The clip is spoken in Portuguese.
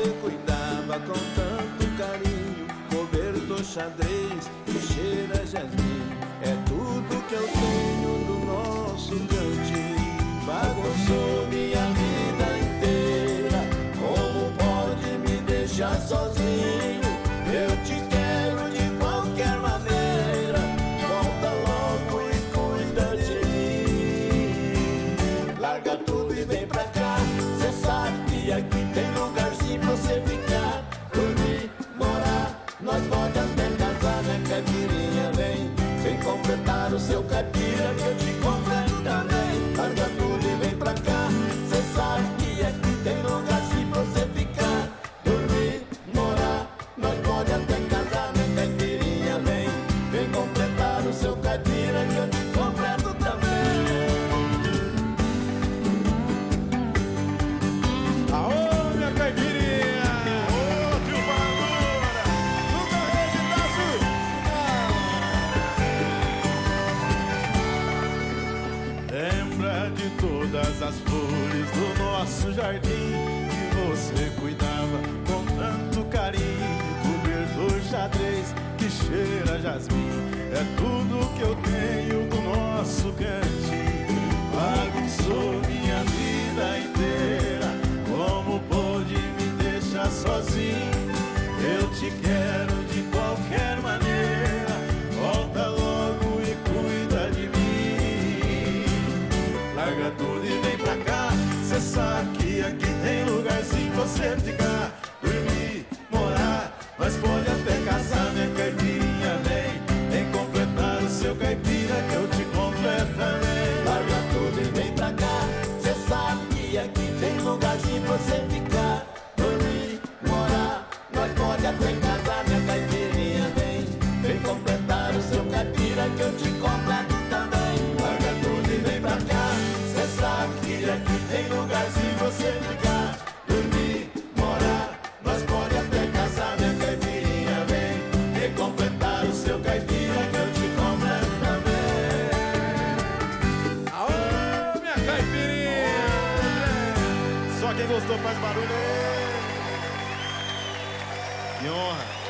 você cuidava com tanto carinho, cobertor xadrez e cheira jasmim. É tudo que eu tenho do nosso cantinho. Bagunçou minha vida inteira, como pode me deixar sozinho? Eu te quero de qualquer maneira, volta logo e cuida de mim. Larga tudo e vem pra cá, cê sabe que aqui tem lugarzinho pra você ficar, dormir, morar, nós pode até casar, né, caipirinha? Vem completar o seu caipira que eu te completo também. Larga tudo e vem pra cá, cê sabe que aqui tem lugarzinho pra você ficar, dormir, morar, nós pode até casar, né, caipirinha? Vem completar o seu caipira que eu te completo também. Aô, minha caipirinha! Ô, tio Barulha! Nunca regidaço! Lembra de todas as flores do nosso jardim que você cuidava com tanto carinho, cobertor xadrez que cheira jasmim. É tudo que eu tenho do nosso cantinho. Bagunçou minha vida inteira, como pôde me deixar sozinho? Eu te quero de qualquer maneira, volta logo e cuida de mim. Larga tudo e vem pra cá, cê sabe que aqui tem lugarzinho pra você ficar, dormir, morar, nós pode até casar, minha caipirinha? Vem completar o seu caipira que eu te completo também. Larga tudo e vem pra cá, cê sabe que aqui tem lugarzinho pra você ficar, dormir, morar, nós pode até casar, minha caipirinha? Vem completar o seu caipira que eu te completo também. Larga tudo e vem pra cá, cê sabe que aqui tem lugarzinho pra você ficar, dormir, morar, nós pode até casar, minha caipirinha? Vem completar o seu caipira que eu te completo também. Aô, minha caipirinha! Só quem gostou faz barulho aí! Que honra!